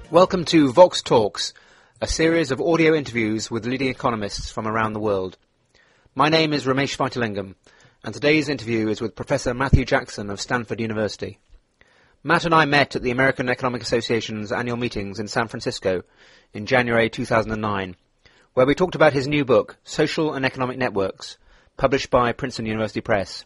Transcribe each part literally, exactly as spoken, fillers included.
Welcome to Vox Talks, a series of audio interviews with leading economists from around the world. My name is Ramesh Vaitilingam, and today's interview is with Professor Matthew Jackson of Stanford University. Matt and I met at the American Economic Association's annual meetings in San Francisco in January two thousand nine, where we talked about his new book, Social and Economic Networks, published by Princeton University Press.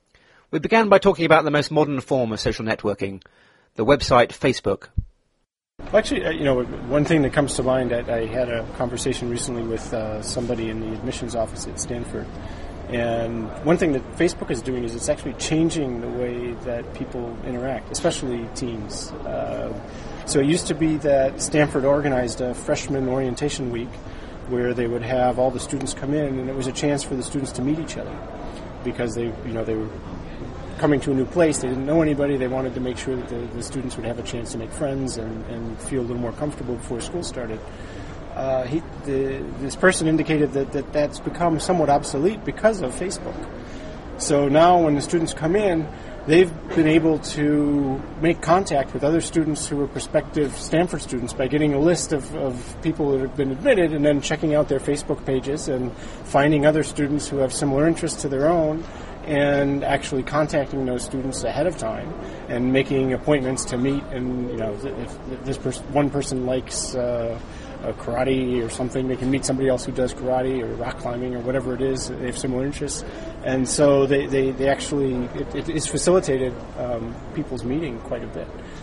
We began by talking about the most modern form of social networking, the website Facebook. Well, actually, uh, you know, one thing that comes to mind, I, I had a conversation recently with uh, somebody in the admissions office at Stanford, and one thing that Facebook is doing is it's actually changing the way that people interact, especially teens. Uh, so it used to be that Stanford organized a freshman orientation week where they would have all the students come in, and it was a chance for the students to meet each other because they, you know, they were coming to a new place, they didn't know anybody, they wanted to make sure that the, the students would have a chance to make friends and, and feel a little more comfortable before school started. Uh, he, the, this person indicated that, that that's become somewhat obsolete because of Facebook. So now when the students come in, they've been able to make contact with other students who are prospective Stanford students by getting a list of, of people that have been admitted and then checking out their Facebook pages and finding other students who have similar interests to their own and actually contacting those students ahead of time and making appointments to meet. And, you know, if this pers- one person likes uh, uh, karate or something, they can meet somebody else who does karate or rock climbing or whatever it is. They have similar interests. And so they, they, they actually, it, it, it's facilitated um, people's meeting quite a bit.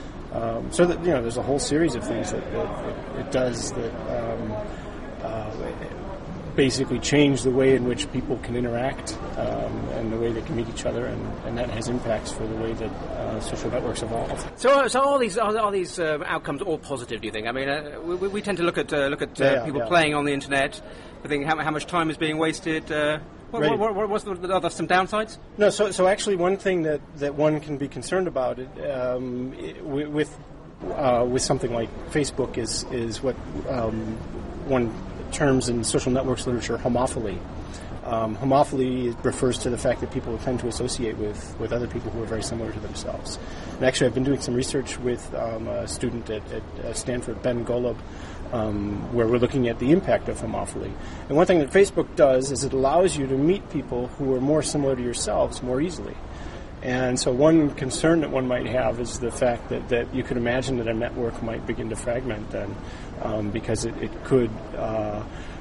Um, so that, you know, there's a whole series of things that, that it, it does that um, uh, basically change the way in which people can interact um, and the way they can meet each other, and, and that has impacts for the way that uh, social networks evolve. So, so are these are, are these uh, outcomes all positive? Do you think? I mean, uh, we, we tend to look at uh, look at uh, yeah, yeah, people yeah. playing on the internet. I think how, how much time is being wasted. Uh, what, right. what, what, what's the, are there some downsides? No. So, so actually, one thing that, that one can be concerned about it, um, with uh, with something like Facebook is is what um, one terms in social networks literature homophily. Um, homophily refers to the fact that people tend to associate with, with other people who are very similar to themselves. And actually, I've been doing some research with um, a student at, at Stanford, Ben Golub, um, where we're looking at the impact of homophily. And one thing that Facebook does is it allows you to meet people who are more similar to yourselves more easily. And so one concern that one might have is the fact that, that you could imagine that a network might begin to fragment then, um, because it, it could uh,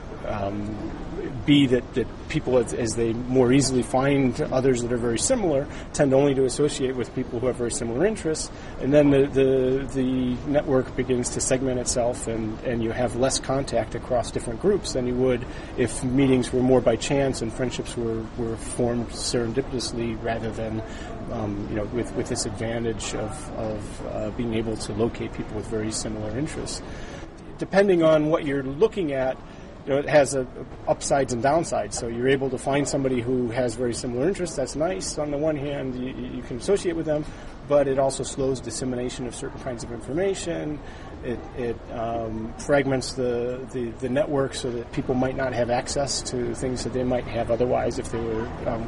um, be that, that people, as, as they more easily find others that are very similar, tend only to associate with people who have very similar interests, and then the the, the network begins to segment itself, and, and you have less contact across different groups than you would if meetings were more by chance and friendships were, were formed serendipitously rather than um, you know with, with this advantage of, of uh, being able to locate people with very similar interests. Depending on what you're looking at, you know, it has a, a upsides and downsides. So you're able to find somebody who has very similar interests. That's nice. On the one hand, you, you can associate with them, but it also slows dissemination of certain kinds of information. It, it um, fragments the, the, the network so that people might not have access to things that they might have otherwise if they were um,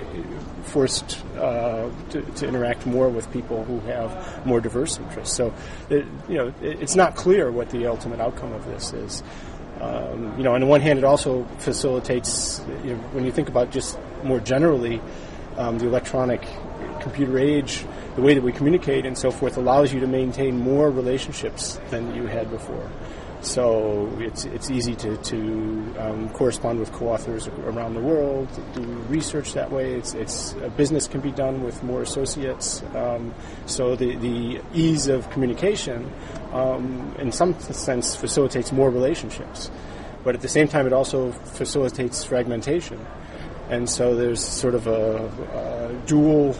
forced uh, to, to interact more with people who have more diverse interests. So, it, you know, it, it's not clear what the ultimate outcome of this is. Um, you know, on the one hand, it also facilitates, you know, when you think about just more generally, um, the electronic computer age, the way that we communicate and so forth allows you to maintain more relationships than you had before. So it's it's easy to, to um, correspond with co-authors around the world, do research that way. It's it's a business can be done with more associates. Um, so the, the ease of communication, um, in some sense, facilitates more relationships. But at the same time, it also facilitates fragmentation. And so there's sort of a, a dual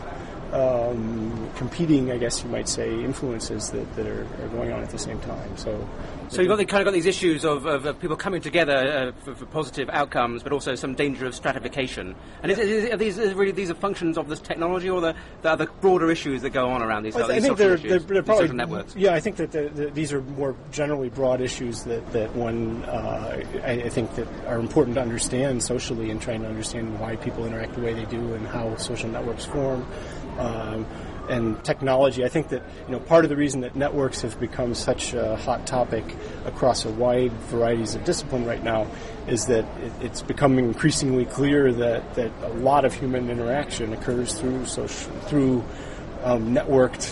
um, competing, I guess you might say, influences that, that are, are going on at the same time. So, so you've got the, kind of got these issues of, of, of people coming together uh, for, for positive outcomes, but also some danger of stratification. And is, is, are these is really these are functions of this technology, or the, the other broader issues that go on around these, well, these I think social they're, issues, they're, they're probably, social networks? Yeah, I think that the, the, these are more generally broad issues that that one uh, I, I think that are important to understand socially, and trying to understand why people interact the way they do and how social networks form. Um, and technology. I think that, you know, part of the reason that networks have become such a hot topic across a wide varieties of discipline right now is that it, it's becoming increasingly clear that, that a lot of human interaction occurs through social, through um, networked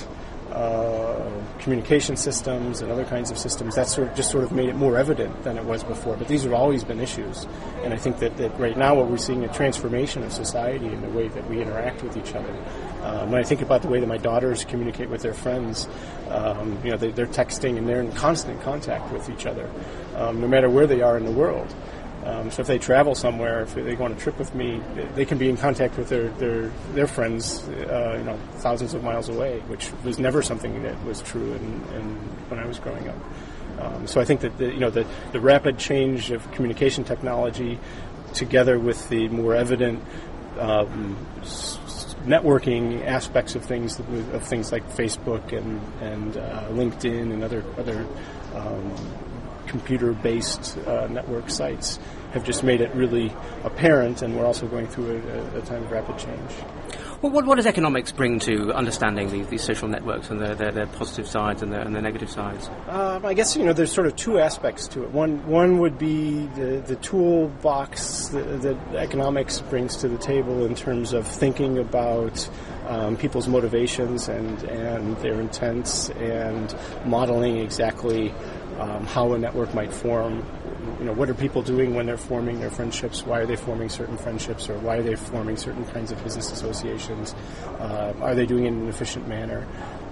uh, communication systems and other kinds of systems. That sort of just sort of made it more evident than it was before. But these have always been issues, and I think that, that right now what we're seeing a transformation of society in the way that we interact with each other. Um, when I think about the way that my daughters communicate with their friends, um, you know, they, they're texting and they're in constant contact with each other, um, no matter where they are in the world. Um, so if they travel somewhere, if they go on a trip with me, they can be in contact with their their, their friends, uh, you know, thousands of miles away, which was never something that was true in, in when I was growing up. Um, so I think that the, you know the, the rapid change of communication technology, together with the more evident um, s- networking aspects of things of things like Facebook and and uh, LinkedIn and other other um, computer-based uh, network sites, have just made it really apparent, and we're also going through a, a time of rapid change. Well, what, what does economics bring to understanding these, these social networks and their, their, their positive sides and their, and their negative sides? Um, I guess, you know, there's sort of two aspects to it. One one would be the, the toolbox that, that economics brings to the table in terms of thinking about um, people's motivations and, and their intents, and modeling exactly um, how a network might form. You know, what are people doing when they're forming their friendships? Why are they forming certain friendships, or why are they forming certain kinds of business associations? Uh, are they doing it in an efficient manner?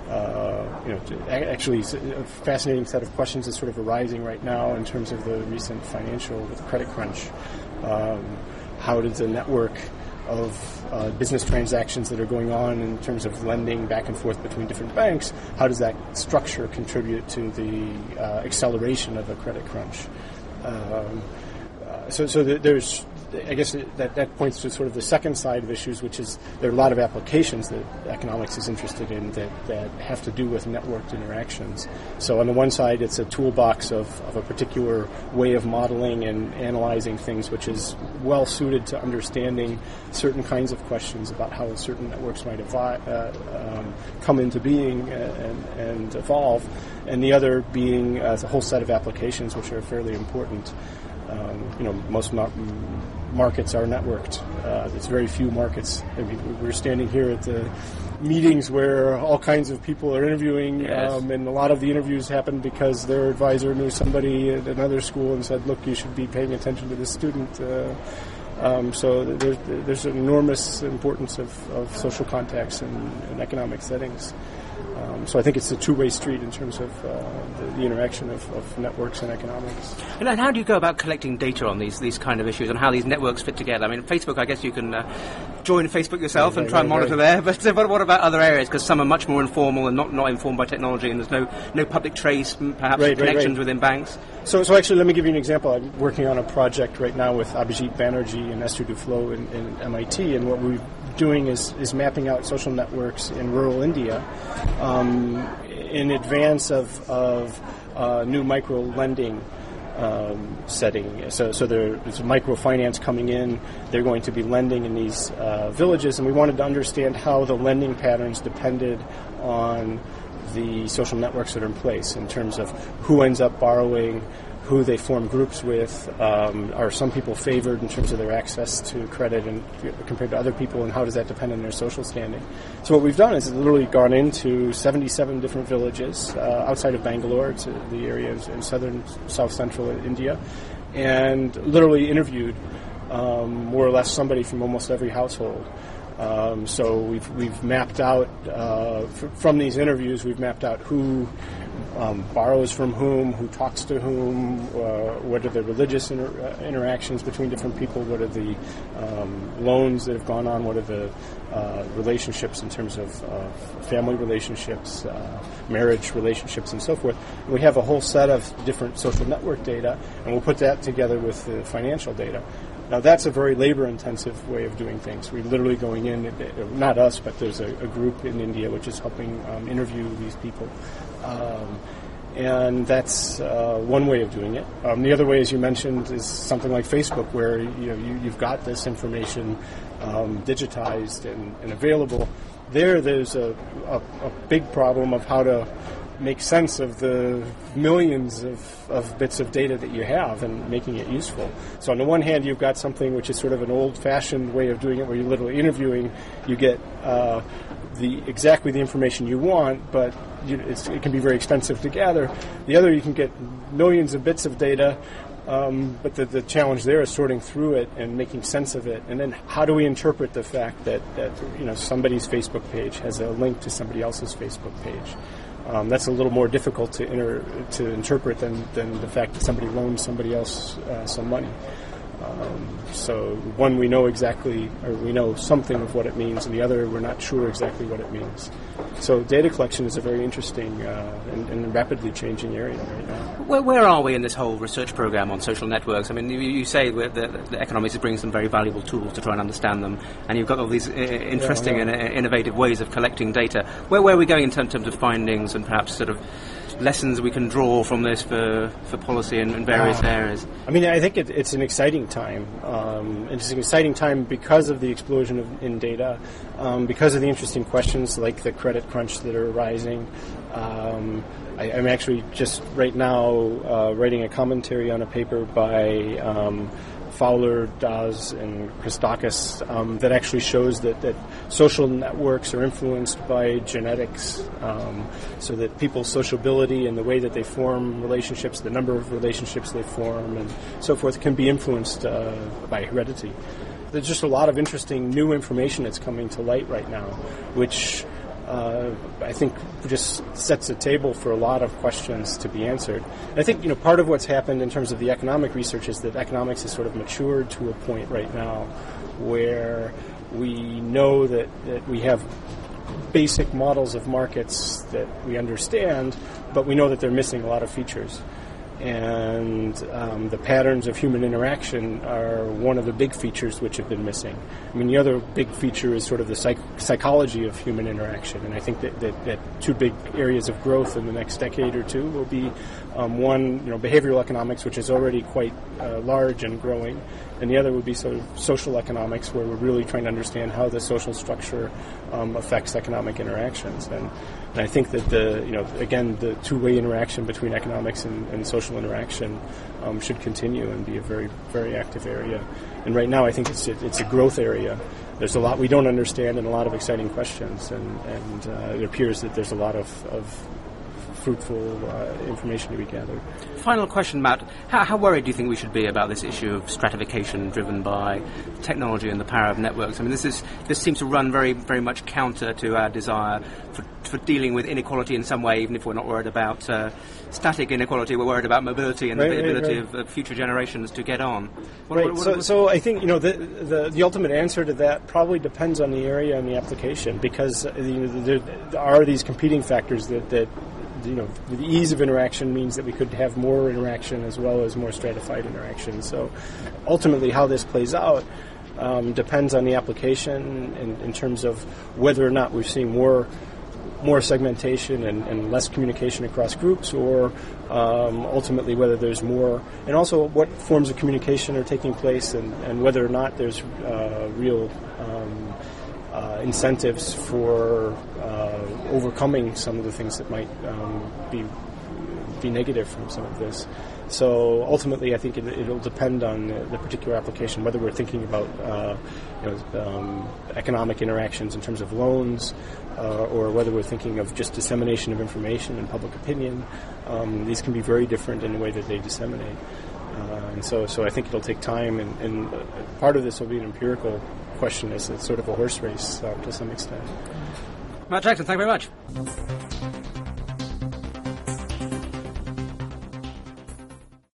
Uh, you know, actually, a fascinating set of questions is sort of arising right now in terms of the recent financial with credit crunch. Um, how does the network of uh, business transactions that are going on in terms of lending back and forth between different banks, how does that structure contribute to the uh, acceleration of a credit crunch? Um, uh, so, so there's, I guess that, that points to sort of the second side of issues, which is there are a lot of applications that economics is interested in that, that have to do with networked interactions. So on the one side, it's a toolbox of, of a particular way of modeling and analyzing things, which is well suited to understanding certain kinds of questions about how certain networks might evolve, uh, um, come into being and, and evolve. And the other being uh, a whole set of applications which are fairly important. Um, you know, most mar- markets are networked. Uh, there's very few markets. I mean, we're standing here at the meetings where all kinds of people are interviewing, yes. um, and a lot of the interviews happened because their advisor knew somebody at another school and said, look, you should be paying attention to this student. Uh, um, so there's, there's an enormous importance of, of social contacts in, in economic settings. Um, so I think it's a two-way street in terms of uh, the, the interaction of, of networks and economics. And, and how do you go about collecting data on these these kind of issues and how these networks fit together? I mean, Facebook, I guess you can uh, join Facebook yourself right, and try right, and monitor right. there, but, uh, but what about other areas? Because some are much more informal and not, not informed by technology, and there's no, no public trace, perhaps, right, connections right, right. within banks. So, so actually, let me give you an example. I'm working on a project right now with Abhijit Banerjee and Esther Duflo in, in M I T, and what we're doing is, is mapping out social networks in rural India um, in advance of, of uh, new micro-lending um, setting. So, so there, there's microfinance coming in. They're going to be lending in these uh, villages, and we wanted to understand how the lending patterns depended on the social networks that are in place in terms of who ends up borrowing, who they form groups with, um, are some people favored in terms of their access to credit and compared to other people, and how does that depend on their social standing? So what we've done is literally gone into seventy-seven different villages uh, outside of Bangalore, it's the area in southern, south central India, and literally interviewed um, more or less somebody from almost every household. Um, so we've we've mapped out uh, f- from these interviews. We've mapped out who um, borrows from whom, who talks to whom, uh, what are the religious inter- uh, interactions between different people, what are the um, loans that have gone on, what are the uh, relationships in terms of uh, family relationships, uh, marriage relationships, and so forth. And we have a whole set of different social network data, and we'll put that together with the financial data. Now, that's a very labor-intensive way of doing things. We're literally going in, not us, but there's a, a group in India which is helping um, interview these people. Um, and that's uh, one way of doing it. Um, the other way, as you mentioned, is something like Facebook, where you know, you, you've got this information um, digitized and, and available. There, there's a, a, a big problem of how to make sense of the millions of, of bits of data that you have and making it useful. So on the one hand, you've got something which is sort of an old-fashioned way of doing it, where you're literally interviewing. You get uh, the exactly the information you want, but you, it's, it can be very expensive to gather. The other, you can get millions of bits of data, um, but the, the challenge there is sorting through it and making sense of it. And then how do we interpret the fact that, that you know somebody's Facebook page has a link to somebody else's Facebook page? Um, that's a little more difficult to inter- to interpret than, than the fact that somebody loaned somebody else uh, some money. Um, so one, we know exactly, or we know something of what it means, and the other, we're not sure exactly what it means. So data collection is a very interesting uh, and, and rapidly changing area right now. Where, where are we in this whole research program on social networks? I mean, you, you say that the economics brings some very valuable tools to try and understand them, and you've got all these uh, interesting yeah, yeah. and uh, innovative ways of collecting data. Where, where are we going in terms of findings and perhaps sort of lessons we can draw from this for, for policy in, in various uh, areas? I mean, I think it, it's an exciting time. Um, it's an exciting time because of the explosion of, in data, um, because of the interesting questions like the credit crunch that are arising. Um, I, I'm actually just right now uh, writing a commentary on a paper by um, Fowler, Dawes, and Christakis um, that actually shows that, that social networks are influenced by genetics, um, so that people's sociability and the way that they form relationships, the number of relationships they form, and so forth, can be influenced uh, by heredity. There's just a lot of interesting new information that's coming to light right now, which Uh, I think just sets a table for a lot of questions to be answered. And I think, you know, part of what's happened in terms of the economic research is that economics has sort of matured to a point right now where we know that, that we have basic models of markets that we understand, but we know that they're missing a lot of features. And um, the patterns of human interaction are one of the big features which have been missing. I mean, the other big feature is sort of the psych- psychology of human interaction, and I think that, that, that two big areas of growth in the next decade or two will be um, one, you know, behavioral economics, which is already quite uh, large and growing, and the other would be sort of social economics, where we're really trying to understand how the social structure um, affects economic interactions. And, and I think that the, you know, again, the two-way interaction between economics and, and social interaction um, should continue and be a very, very active area. And right now, I think it's it's a growth area. There's a lot we don't understand and a lot of exciting questions, and and uh, it appears that there's a lot of, of fruitful uh, information to be gathered. Final question, Matt. How, how worried do you think we should be about this issue of stratification driven by technology and the power of networks? I mean, this is this seems to run very, very much counter to our desire for, for dealing with inequality in some way, even if we're not worried about uh, static inequality. We're worried about mobility and right, the ability right, right. of uh, future generations to get on. What, right. What, what, so, what, so I think, you know, the, the the ultimate answer to that probably depends on the area and the application, because uh, you know, there, there are these competing factors that that. You know, the ease of interaction means that we could have more interaction as well as more stratified interaction. So ultimately how this plays out um, depends on the application in, in terms of whether or not we're seeing more more segmentation and, and less communication across groups, or um, ultimately whether there's more, and also what forms of communication are taking place, and, and whether or not there's uh, real um, Uh, incentives for uh, overcoming some of the things that might um, be be negative from some of this. So ultimately, I think it, it'll depend on the, the particular application, whether we're thinking about uh, you know, um, economic interactions in terms of loans, uh, or whether we're thinking of just dissemination of information and public opinion. Um, these can be very different in the way that they disseminate. Uh, and so, so I think it'll take time, and, and part of this will be an empirical question. Is it's sort of a horse race uh, to some extent. Matt Jackson, thank you very much.